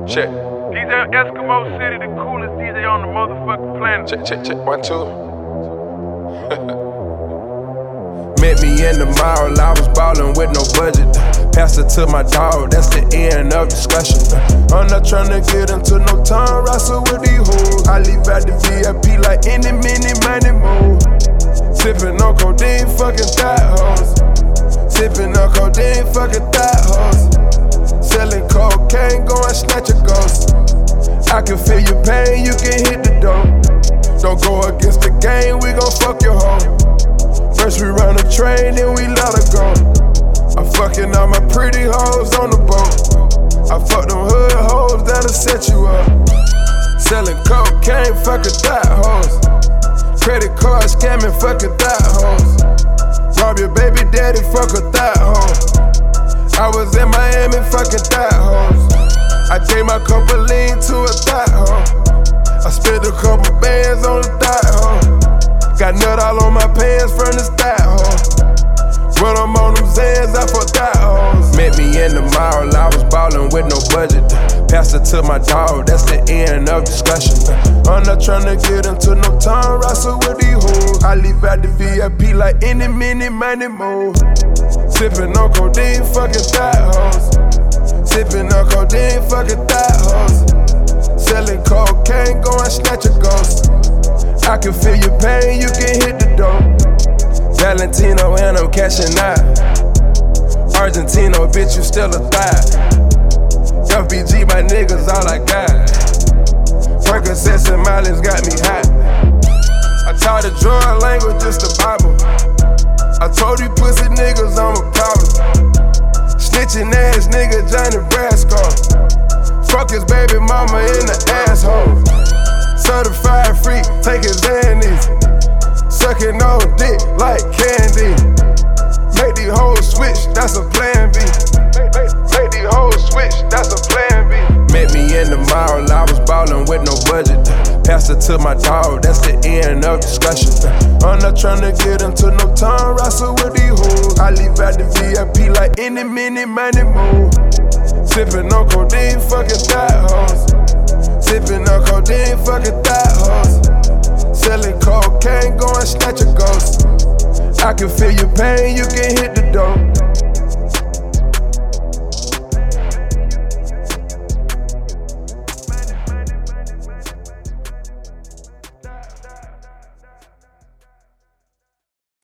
Check. DJ Eskimo City, the coolest DJ on the motherfucking planet. Check, 1, 2. Met me in the mall, I was ballin' with no budget. Passed it to my dog, that's the end of discussion. I'm not tryna get into no time wrestle with these hoes. I leave out the VIP like any minute, money move. Sippin' on codeine, fucking thigh hoes. Sippin' on codeine, fucking thigh hoes. Selling cocaine, go and snatch a ghost. I can feel your pain, you can hit the door. Don't go against the game, we gon' fuck your hoe. First we run a train, then we let her go. I'm fucking all my pretty hoes on the boat. I fuck them hood hoes that'll set you up. Selling cocaine, fucking thigh hoes. Credit card scamming, fucking thigh hoes. Rob your baby daddy, fuck a thigh hoe. I was in Miami, fucking thigh hoes. I gave my couple lean to a thigh hoe. I spent a couple bands on the thigh hoe. Got nut all on my pants from this thigh hoe. Run them on them Zans, I fuck thigh hoes. Met me in the mall, I was ballin' with no budget. Passed it to my dog, that's the end of discussion. I'm not tryna get into no time wrestle with these hoes. I leave out the VIP like any minute, money move. Sippin' on codeine, fucking thigh hoes. Sippin' on codeine, fucking thigh hoes. Selling cocaine, go and snatch a ghost. I can feel your pain, you can hit the door. Valentino and I'm cashing out. Argentino, bitch, you still a thigh. FBG, my niggas, all I got. Percocets and Miley's got me hot. I taught the drug language, just the Bible. I told you pussy niggas I'm a problem. Snitching ass nigga Johnny Brasco. Fuck his baby mama in the asshole. Certified freak, taking Xannies. Sucking on dick like candy. Make these hoes switch, that's a plan B. Make these hoes switch, that's a plan B. Met me in the mall, I was ballin' with no budget. Passed it to my dog, that's the end of discussion. I'm not tryna get into no time wrestle with these hoes. I leave out the VIP like any minute, money move. Sippin' on codeine, fucking thigh hoes. Sippin' on codeine, fucking thigh hoes. Selling cocaine, go and snatch a ghost. I can feel your pain, you can hit the door.